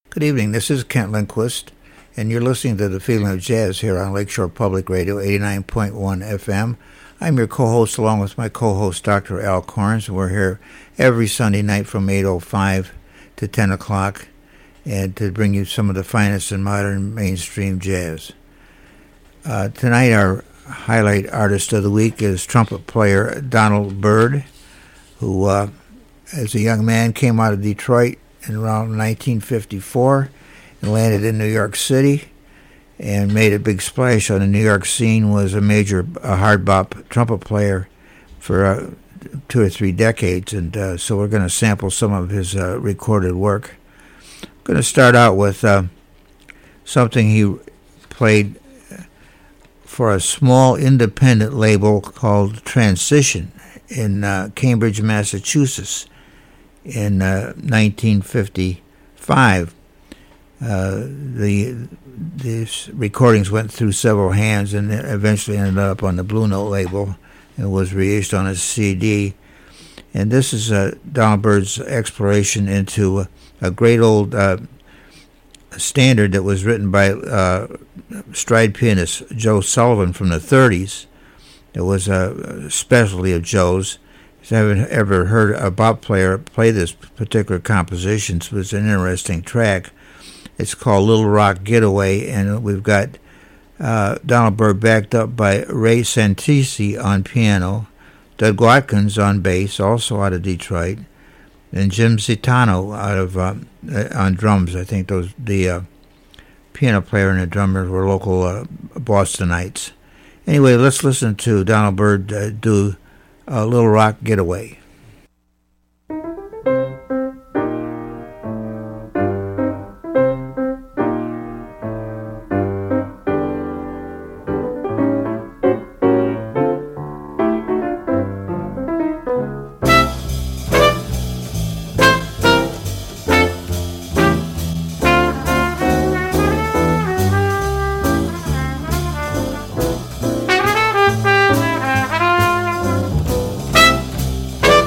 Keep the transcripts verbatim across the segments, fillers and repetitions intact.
Good evening. This is Kent Lindquist, and you're listening to The Feeling of Jazz here on Lakeshore Public Radio, eighty-nine point one F M. I'm your co-host along with my co-host, Doctor Al Corns, and we're here every Sunday night from eight oh five to ten o'clock and to bring you some of the finest in modern mainstream jazz. Uh, tonight, our highlight artist of the week is trumpet player Donald Byrd, who, uh, as a young man, came out of Detroit in around nineteen fifty-four and landed in New York City and made a big splash on the New York scene, was a major a hard bop trumpet player for uh, two or three decades, and uh, so we're going to sample some of his uh, recorded work. I'm going to start out with uh, something he played for a small independent label called Transition in uh, Cambridge, Massachusetts in uh, nineteen fifty-five. Uh, the these recordings went through several hands and eventually ended up on the Blue Note label and was reissued on a C D. And this is uh, Donald Byrd's exploration into a, a great old uh, standard that was written by uh, stride pianist Joe Sullivan from the thirties. It was a specialty of Joe's. If you haven't ever heard a bop player play this particular composition, so it's an interesting track. It's called Little Rock Getaway, and we've got uh, Donald Byrd backed up by Ray Santisi on piano, Doug Watkins on bass, also out of Detroit, and Jim Zitano out of uh, on drums. I think those the uh, piano player and the drummer were local uh, Bostonites. Anyway, let's listen to Donald Byrd uh, do uh, Little Rock Getaway. Thank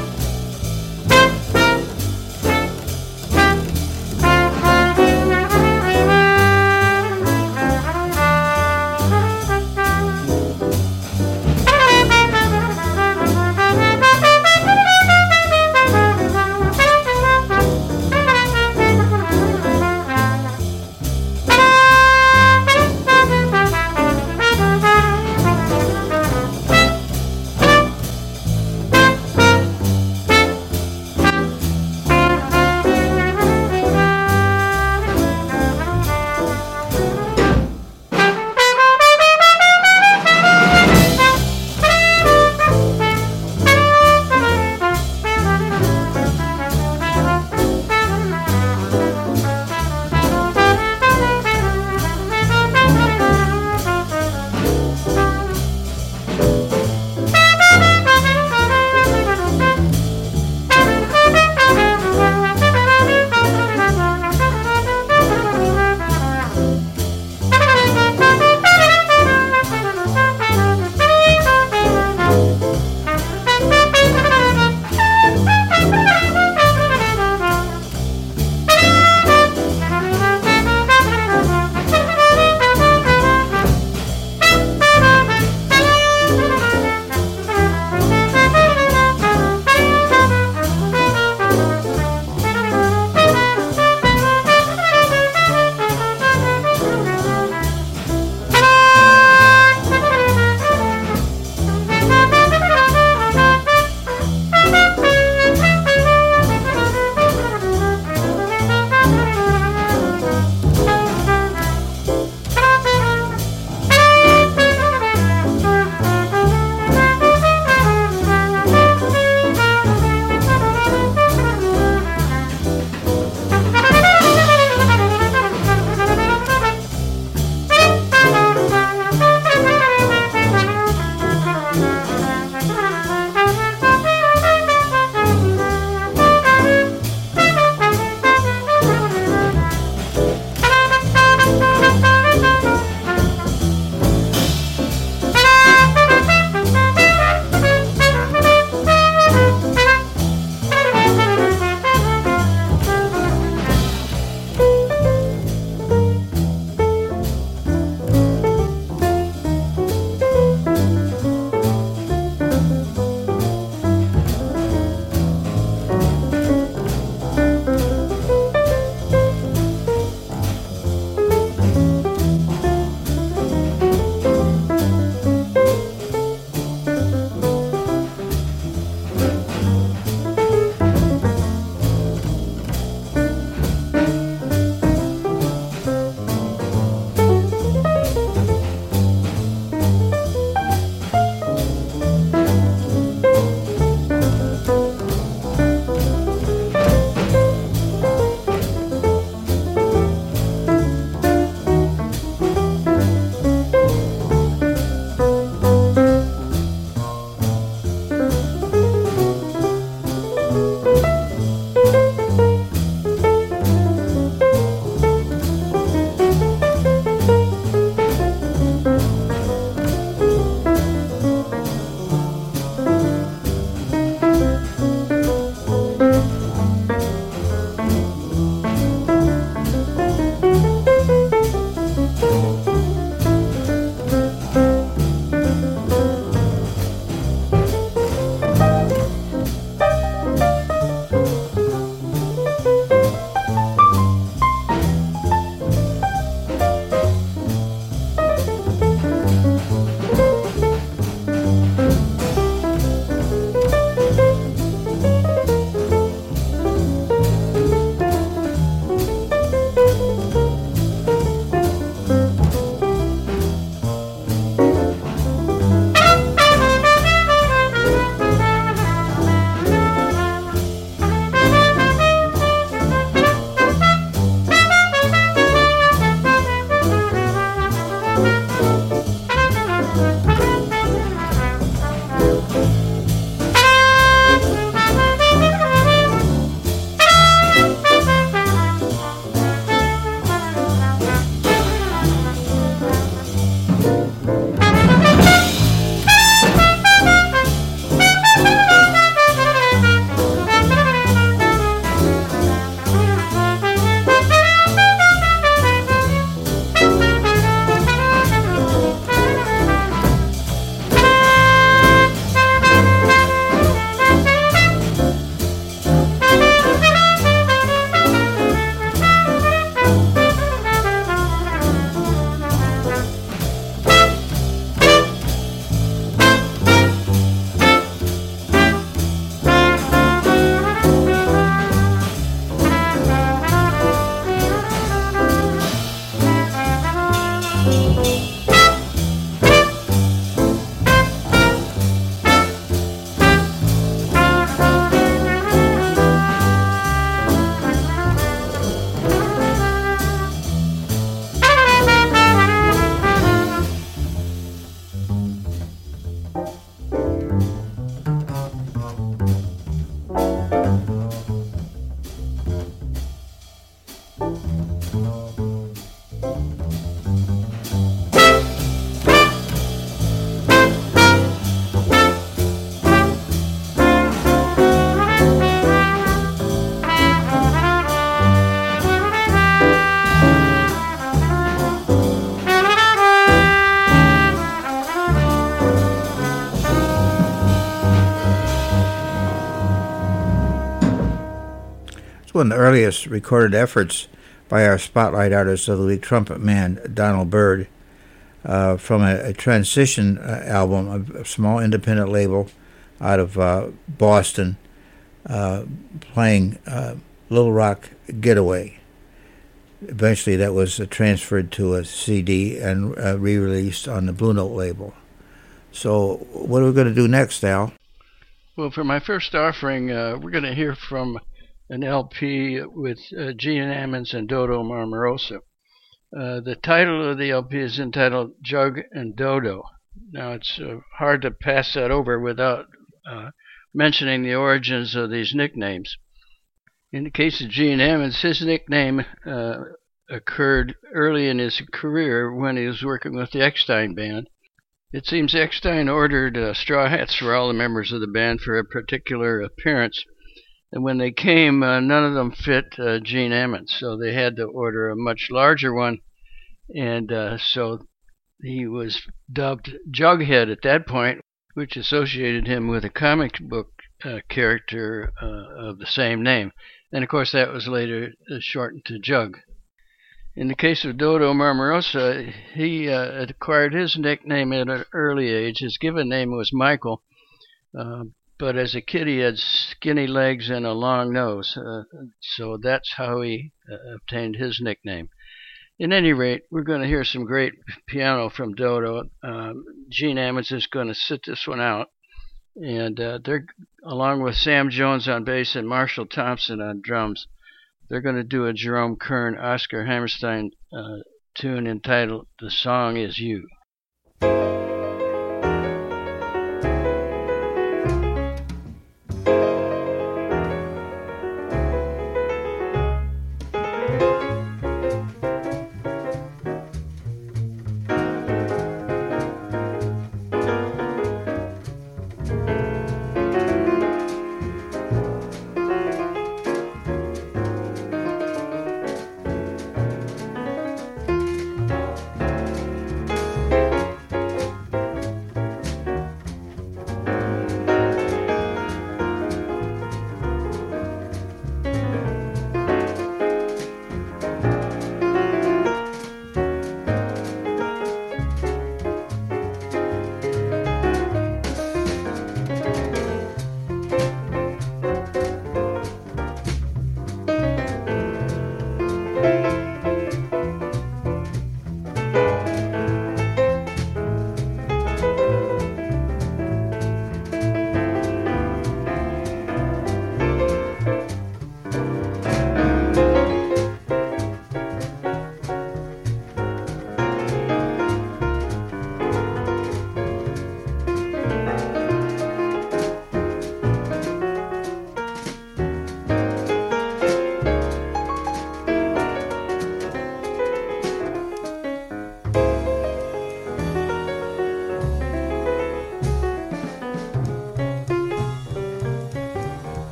one of the earliest recorded efforts by our Spotlight Artist of the Week, trumpet man Donald Byrd, uh, from a, a transition uh, album, a, a small independent label out of uh, Boston, uh, playing uh, Little Rock Getaway. Eventually that was uh, transferred to a C D and uh, re-released on the Blue Note label. So what are we going to do next, Al? Well, for my first offering, uh, we're going to hear from an L P with uh, Gene Ammons and Dodo Marmarosa. Uh, the title of the L P is entitled Jug and Dodo. Now, it's uh, hard to pass that over without uh, mentioning the origins of these nicknames. In the case of Gene Ammons, his nickname uh, occurred early in his career when he was working with the Eckstein Band. It seems Eckstein ordered uh, straw hats for all the members of the band for a particular appearance, and when they came, uh, none of them fit uh, Gene Ammons, so they had to order a much larger one, and uh, so he was dubbed Jughead at that point, which associated him with a comic book uh, character uh, of the same name. And, of course, that was later uh, shortened to Jug. In the case of Dodo Marmarosa, he uh, acquired his nickname at an early age. His given name was Michael, uh, but as a kid he had skinny legs and a long nose, uh, so that's how he uh, obtained his nickname. In any rate, we're going to hear some great piano from Dodo. Um, Gene Ammons is going to sit this one out. And uh, they're, along with Sam Jones on bass and Marshall Thompson on drums, they're going to do a Jerome Kern, Oscar Hammerstein uh, tune entitled The Song Is You.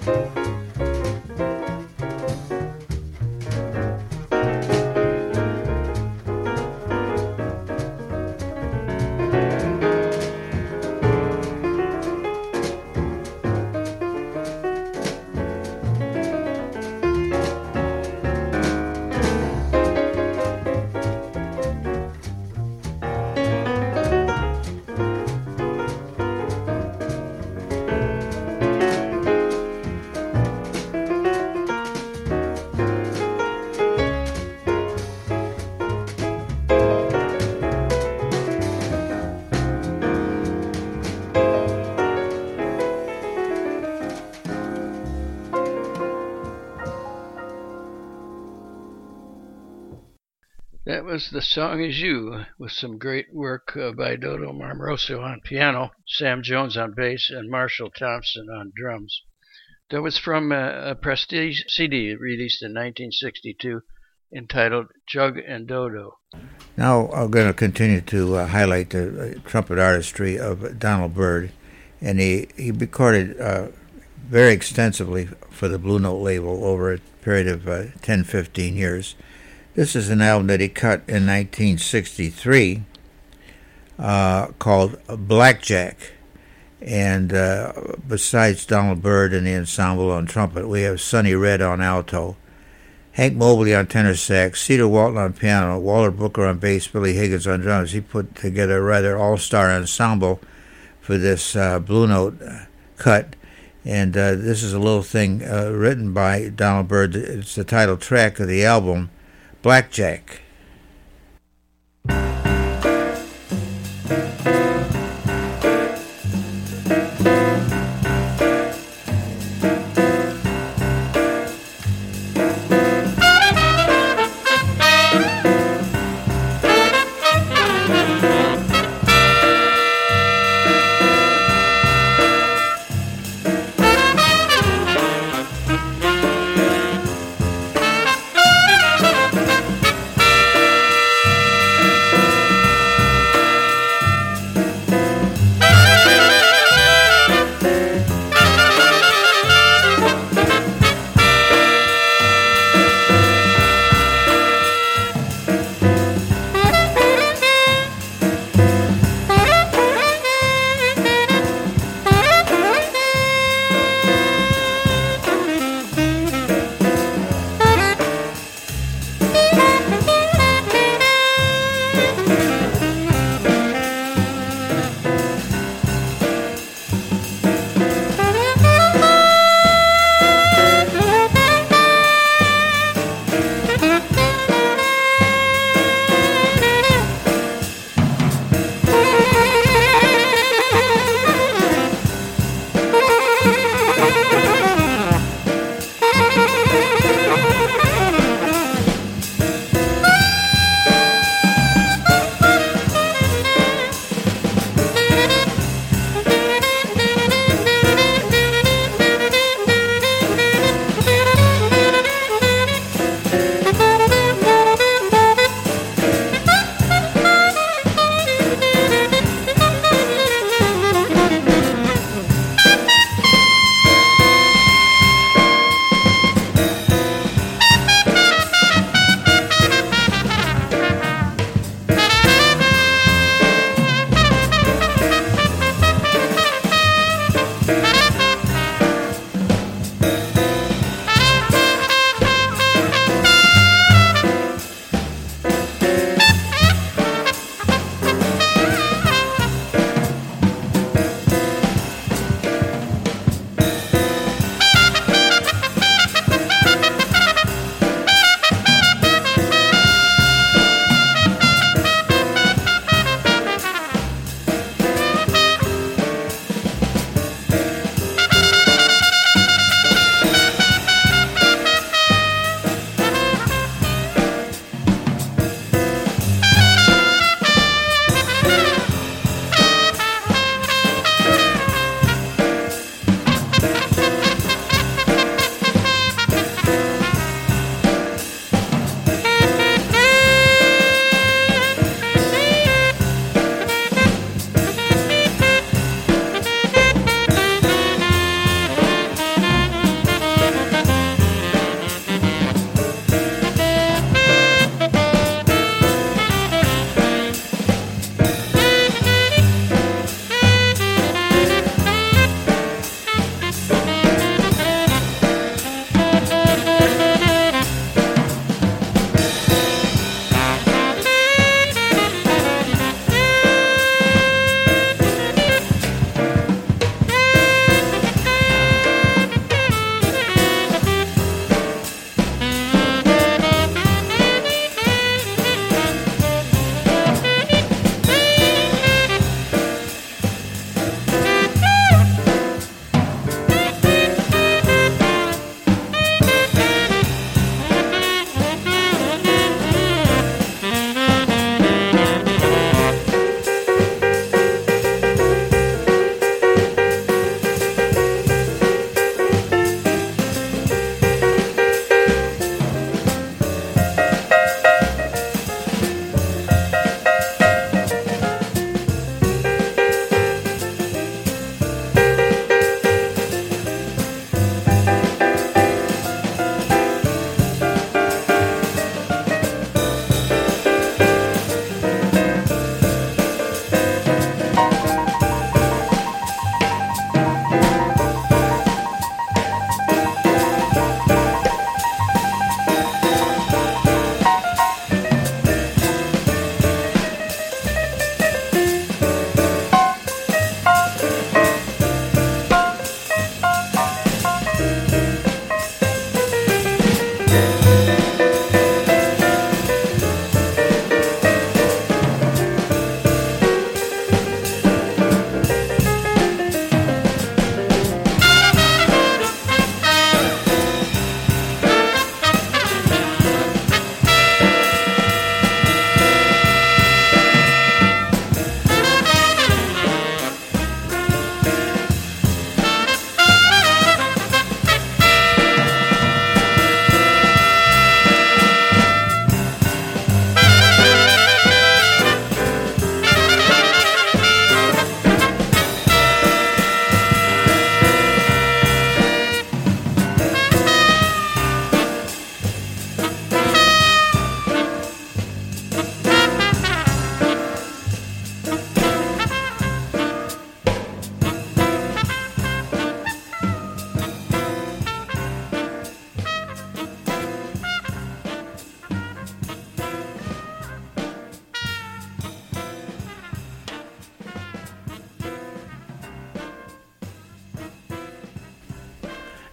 That was The Song Is You, with some great work uh, by Dodo Marmoroso on piano, Sam Jones on bass, and Marshall Thompson on drums. That was from a, a Prestige C D released in nineteen sixty-two entitled Jug and Dodo. Now I'm going to continue to uh, highlight the uh, trumpet artistry of Donald Byrd, and he, he recorded uh, very extensively for the Blue Note label over a period of uh, ten, fifteen years. This is an album that he cut in nineteen sixty-three uh, called Blackjack. And uh, besides Donald Byrd and the ensemble on trumpet, we have Sonny Red on alto, Hank Mobley on tenor sax, Cedar Walton on piano, Walter Booker on bass, Billy Higgins on drums. He put together a rather all-star ensemble for this uh, Blue Note cut. And uh, this is a little thing uh, written by Donald Byrd. It's the title track of the album, Blackjack.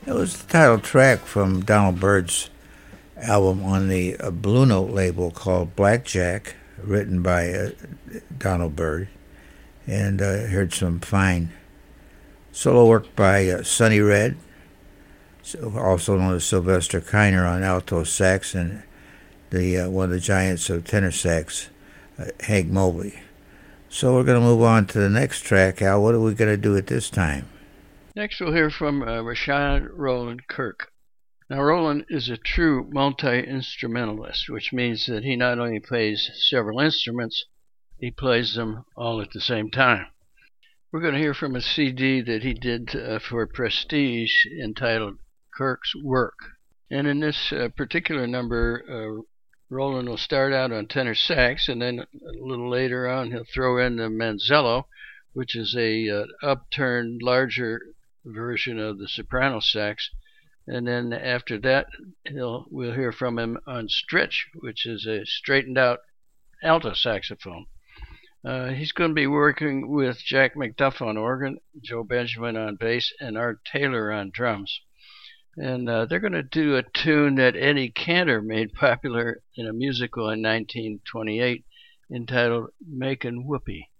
It was the title track from Donald Byrd's album on the uh, Blue Note label called Blackjack, written by uh, Donald Byrd, and uh, heard some fine solo work by uh, Sonny Red, also known as Sylvester Kiner on alto sax, and the uh, one of the giants of tenor sax, uh, Hank Mobley. So we're going to move on to the next track. Al, what are we going to do at this time? Next we'll hear from uh, Rashawn Roland Kirk. Now, Roland is a true multi-instrumentalist, which means that he not only plays several instruments, he plays them all at the same time. We're going to hear from a C D that he did uh, for Prestige entitled Kirk's Work. And in this uh, particular number, uh, Roland will start out on tenor sax, and then a little later on he'll throw in the Manzello, which is a uh, upturned, larger version of the soprano sax. And then after that, he'll we'll hear from him on Stretch, which is a straightened out alto saxophone. Uh, he's going to be working with Jack McDuff on organ, Joe Benjamin on bass, and Art Taylor on drums. And uh, they're going to do a tune that Eddie Cantor made popular in a musical in nineteen twenty-eight entitled Makin' Whoopee.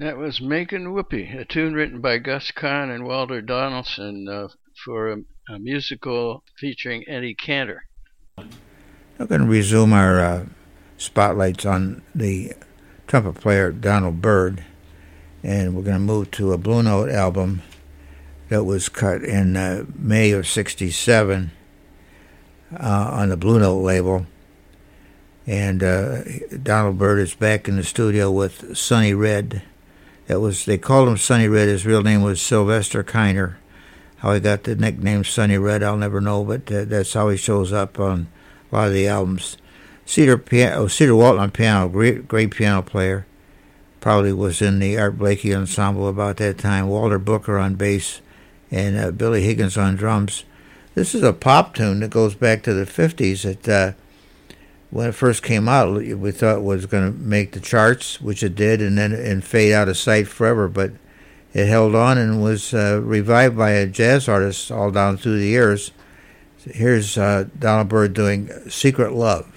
That was Makin' Whoopee, a tune written by Gus Kahn and Walter Donaldson uh, for a, a musical featuring Eddie Cantor. We're going to resume our uh, spotlights on the trumpet player Donald Byrd, and we're going to move to a Blue Note album that was cut in uh, May of sixty-seven uh, on the Blue Note label. And uh, Donald Byrd is back in the studio with Sonny Red. That was they called him Sonny Red. His real name was Sylvester Kiner. How he got the nickname Sonny Red, I'll never know, but uh, that's how he shows up on a lot of the albums. Cedar, piano, Cedar Walton on piano, great, great piano player. Probably was in the Art Blakey ensemble about that time. Walter Booker on bass, and uh, Billy Higgins on drums. This is a pop tune that goes back to the fifties. It, uh, when it first came out, we thought it was going to make the charts, which it did, and then and fade out of sight forever. But it held on and was uh, revived by a jazz artist all down through the years. Here's uh, Donald Byrd doing Secret Love.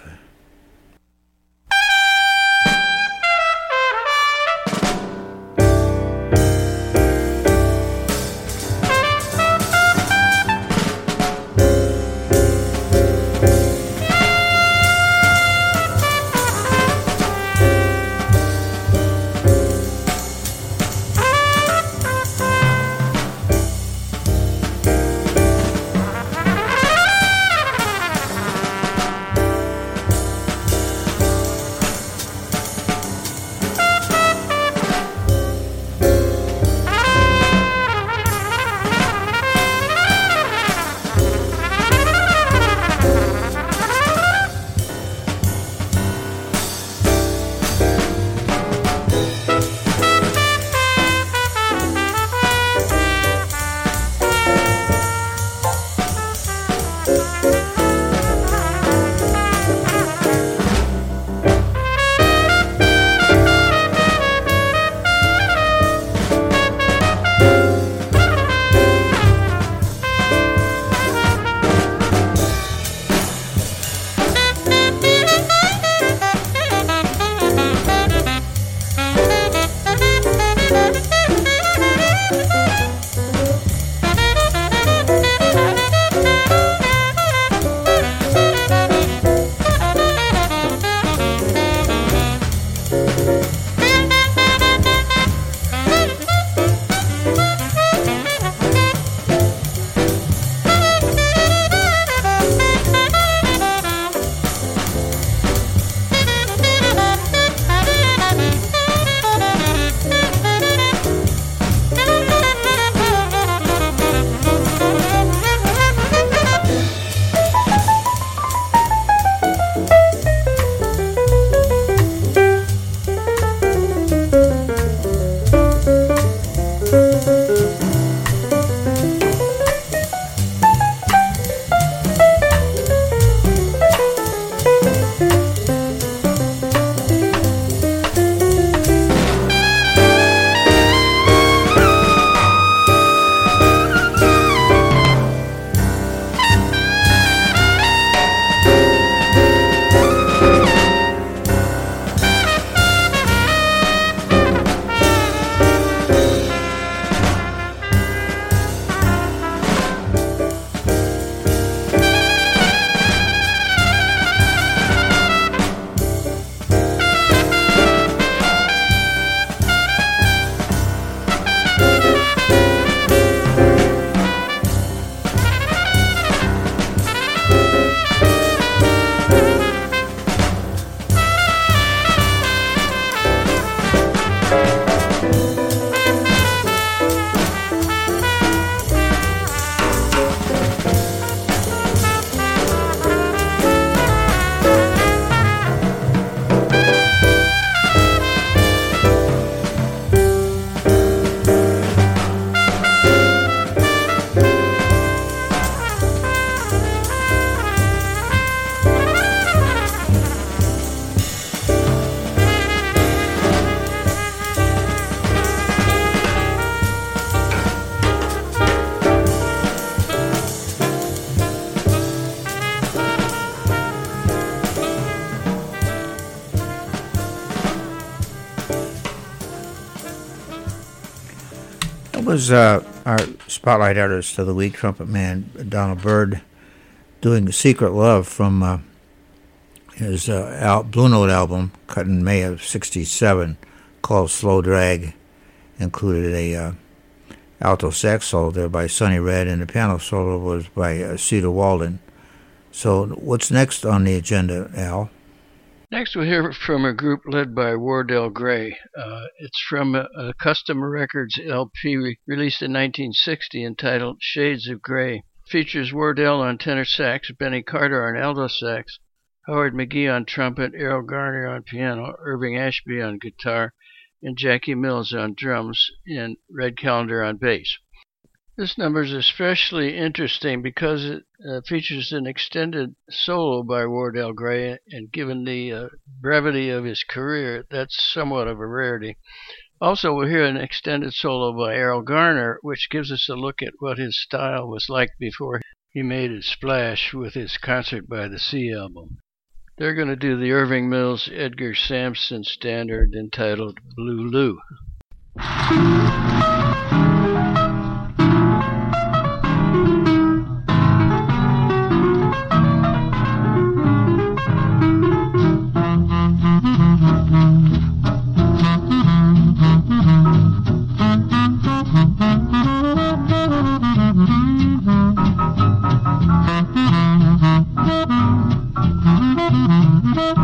That was uh, our Spotlight Artist of the Week, trumpet man Donald Byrd, doing Secret Love from uh, his uh, Al- Blue Note album, cut in May of sixty-seven, called Slow Drag. Included a uh, alto sax solo there by Sonny Red, and the piano solo was by uh, Cedar Walden. So what's next on the agenda, Al? Next we'll hear from a group led by Wardell Gray. Uh, it's from a, a Custom Records L P re- released in nineteen sixty entitled Shades of Gray. Features Wardell on tenor sax, Benny Carter on alto sax, Howard McGee on trumpet, Errol Garner on piano, Irving Ashby on guitar, and Jackie Mills on drums, and Red Callender on bass. This number is especially interesting because it uh, features an extended solo by Wardell Gray, and given the uh, brevity of his career, that's somewhat of a rarity. Also, we'll hear an extended solo by Errol Garner, which gives us a look at what his style was like before he made his splash with his Concert by the Sea album. They're going to do the Irving Mills Edgar Sampson standard entitled Blue Lou.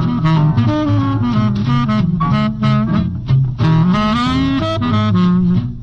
Mm-hmm.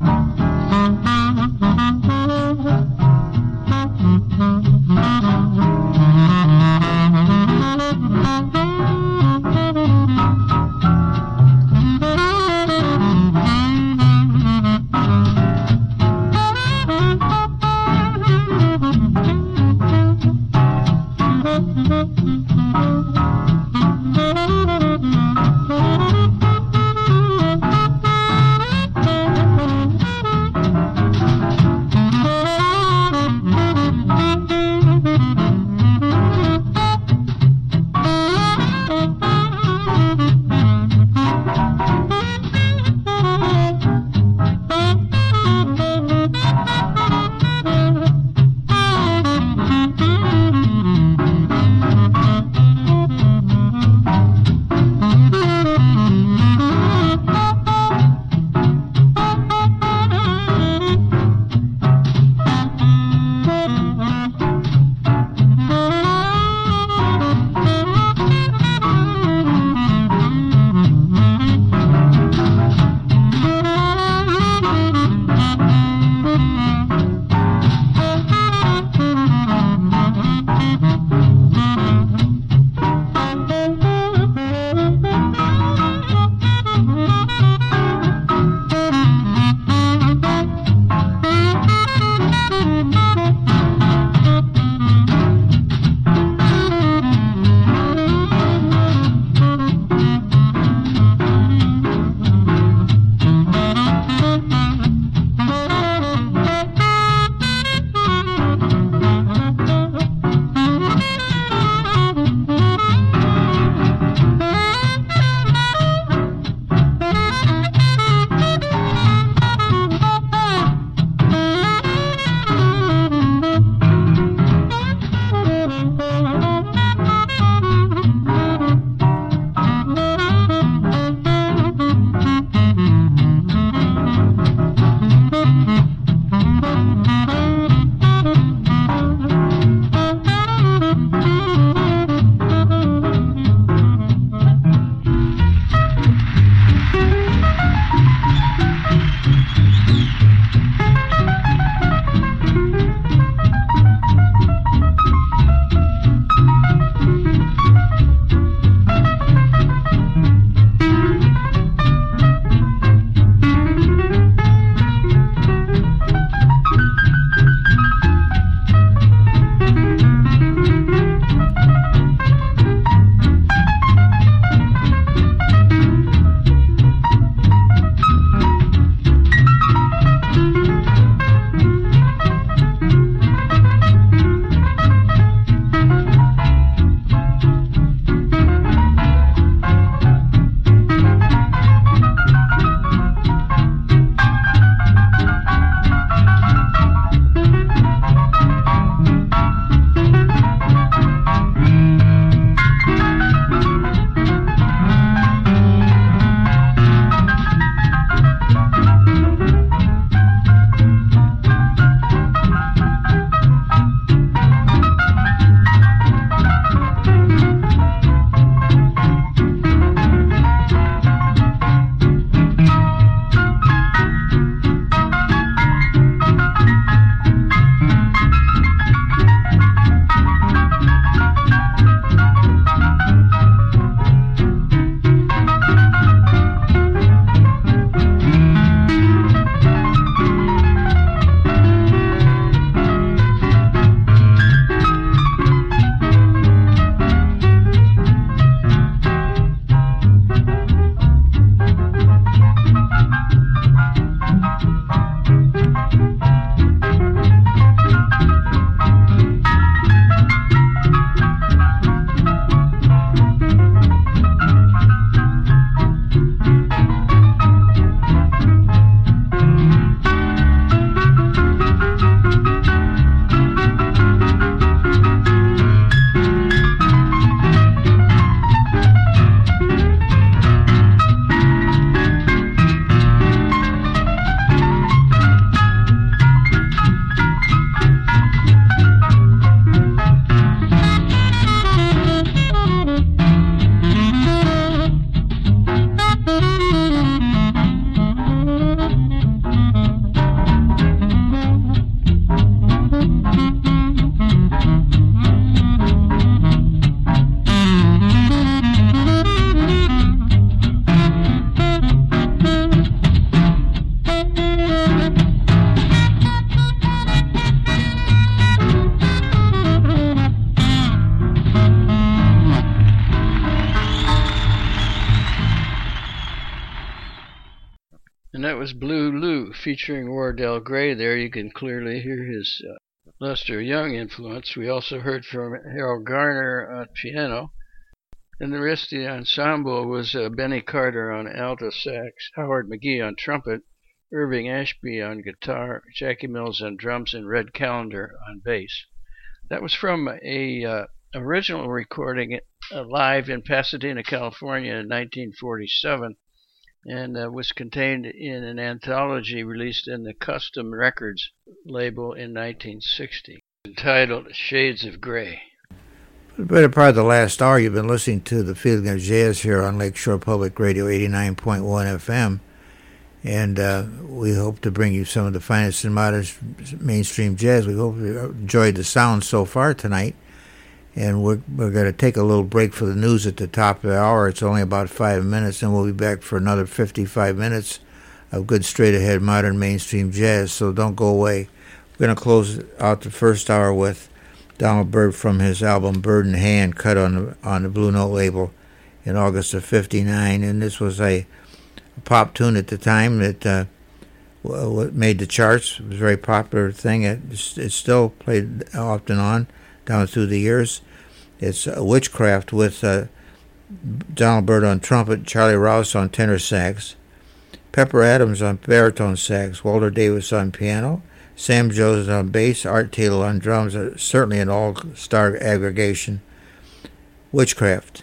that was Blue Lou featuring Wardell Gray. There you can clearly hear his uh, Lester Young influence. We also heard from Harold Garner on piano. And the rest of the ensemble was uh, Benny Carter on alto sax, Howard McGee on trumpet, Irving Ashby on guitar, Jackie Mills on drums, and Red Callender on bass. That was from a uh, original recording uh, live in Pasadena, California in nineteen forty-seven, and uh, was contained in an anthology released in the Custom Records label in nineteen sixty, entitled Shades of Gray. For the better part of the last hour, you've been listening to The Feeling of Jazz here on Lakeshore Public Radio eighty-nine point one F M, and uh, we hope to bring you some of the finest in modern mainstream jazz. We hope you enjoyed the sound so far tonight, and we're, we're going to take a little break for the news at the top of the hour. It's only about five minutes, and we'll be back for another fifty-five minutes of good straight-ahead modern mainstream jazz, so don't go away. We're going to close out the first hour with Donald Byrd from his album Bird in Hand, cut on the, on the Blue Note label in August of fifty-nine, and this was a, a pop tune at the time that uh, w- made the charts. It was a very popular thing. It, it's still played off and on down through the years. It's uh, Witchcraft with uh, Donald Byrd on trumpet, Charlie Rouse on tenor sax, Pepper Adams on baritone sax, Walter Davis on piano, Sam Jones on bass, Art Taylor on drums, uh, certainly an all-star aggregation. Witchcraft.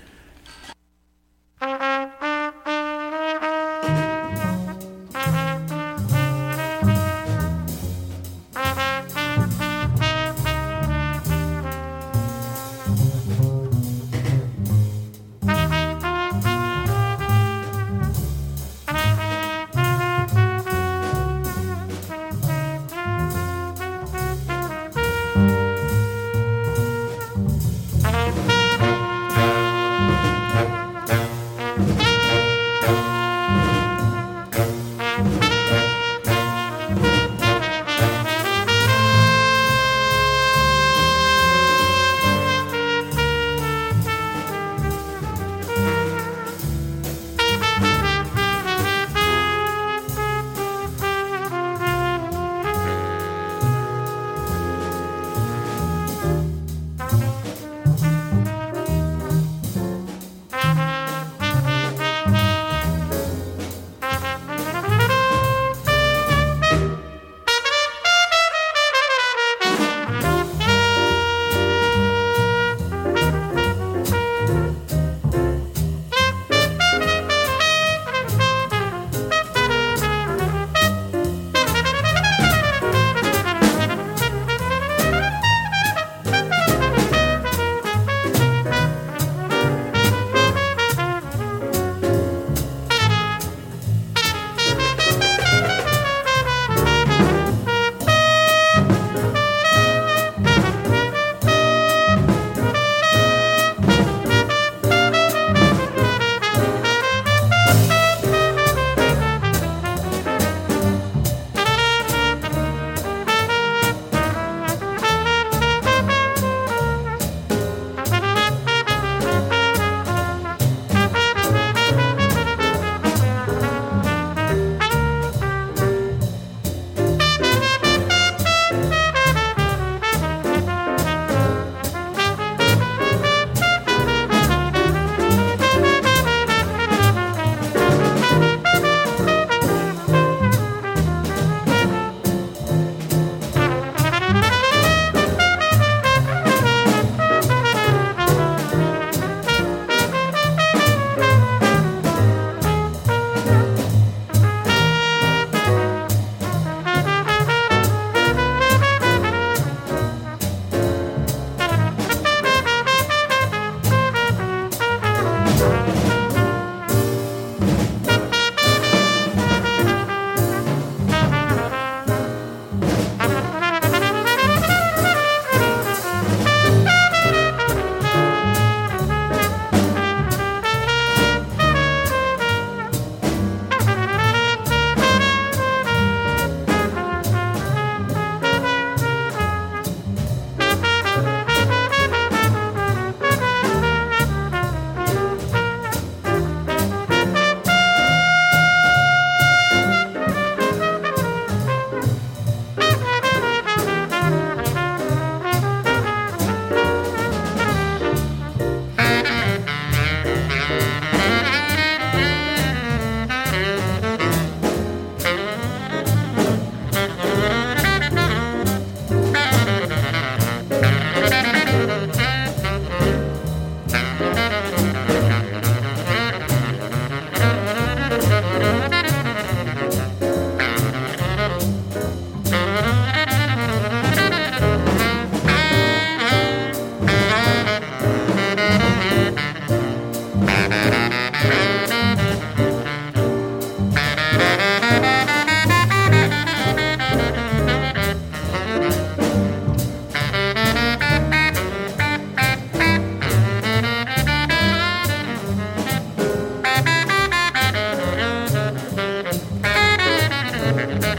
Bye.